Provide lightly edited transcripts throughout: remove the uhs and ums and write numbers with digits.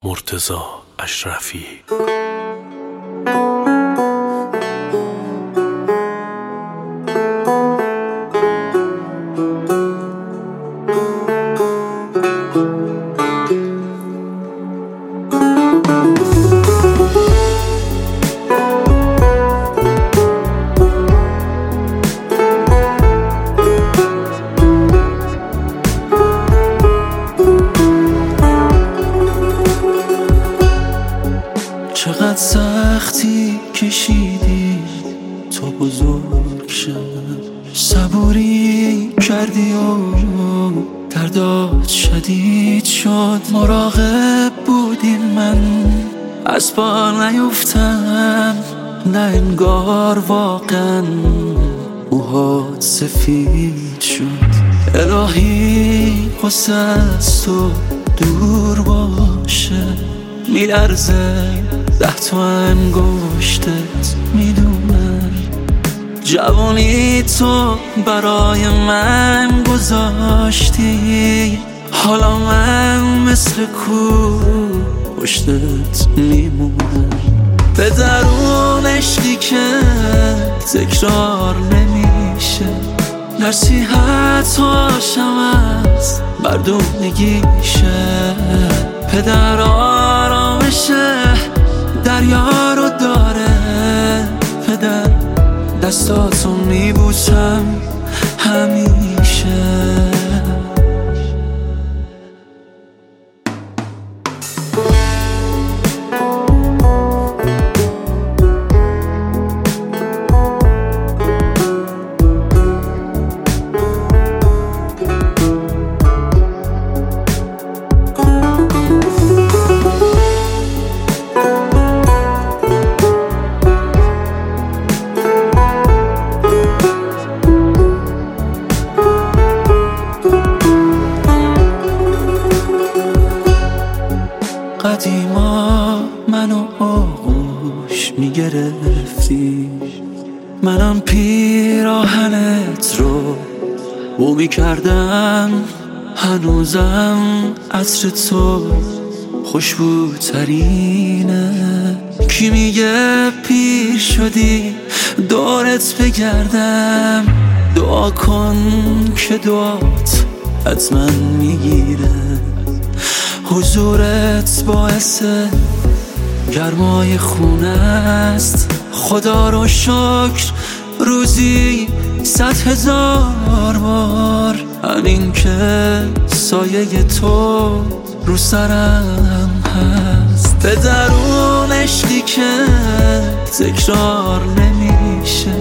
مرتضی اشرفی. چقدر سختی کشیدی تا بزرگ شم، صبوری کردی و دردات شدید شد. مراقب بودی من از پا نیفتم، نه انگار واقعا موهات سفید شد. الهی قصه از تو دور باشه، میلرزه 10 تا انگشتت میدونم. جوانی تو برای من گذاشتی، حالا من مثل کو پشتت میمونم. به درون عشقی که تکرار نمیشه، نصیحت‌هاشم از مردونگیشه. پدر آرامشه دریا رو داره، پدر دستاتو میبوسم همیشه. قدیما منو آغوش میگرفتی، منم پیراهنت رو بو میکردم. هنوزم عطر تو خوشبوترینه. کی میگه پیر شدی دورت بگردم؟ دعا کن که دعات حتما میگیره. حضورت باعث گرمای خونه است. خدا رو شکر روزی 100,000 بار، همین که سایه تو رو سرم هست. به درون عشقی که تکرار نمیشه،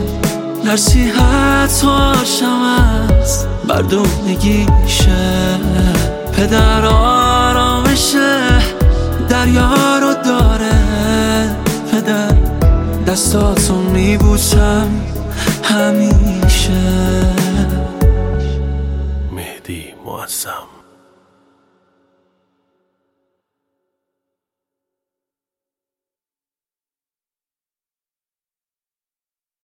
نصیحت‌هاشم از مردونگیشه. پدر آرامشه دریا رو داره، پدر دستاتو میبوسم همیشه. مهدی معظم.